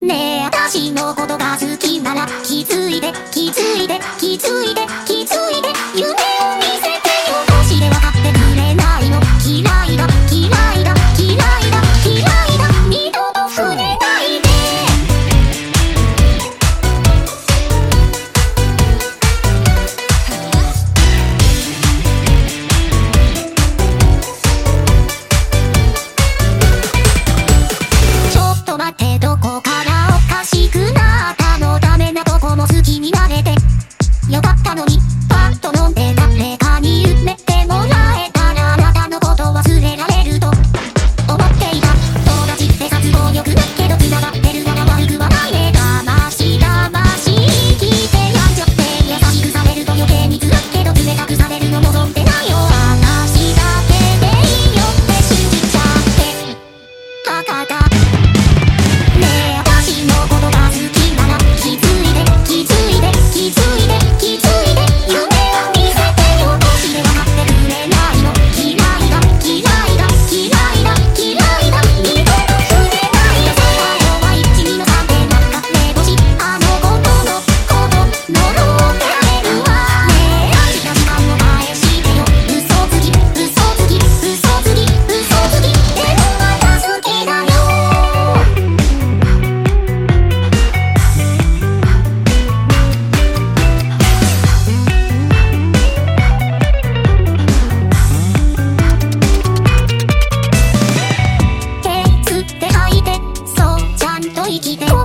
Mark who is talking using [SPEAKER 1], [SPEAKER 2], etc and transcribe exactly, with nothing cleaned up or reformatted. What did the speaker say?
[SPEAKER 1] ねえ私のことが好きなら気づいて気づいて気づいて気づいて夢を見せてよ。どうして分かってくれないの。嫌いだ嫌いだ嫌いだ嫌いだ二度と触れないで。ちょっと待ってどこからおかしくなったの。ダメなとこも好きになれてよかったのに。パッと飲んで誰かに夢ってもらえたらあなたのこと忘れられると思っていた。友達って活動力ないけど繋がってるなら悪くはないね。魂魂聞いてやんじゃって優しくされると余計に辛いけど冷たくされるの望んでないよ。話だけでいいよって信じちゃってバカだ。ねえ私のことが好きなら気づいて気づいて気づいて気づいて夢を見せてよ。どうして分かってくれないの。嫌いだ嫌いだ嫌いだ嫌いだ二度と触れないで。最後は一二の三でなんか目星あの子とのこと呪ってられるわ。ねえ大事な時間を返してよ。嘘つき嘘つき嘘つき嘘つきでもまた好きだよ。手吸って吐いてそうちゃんと生きて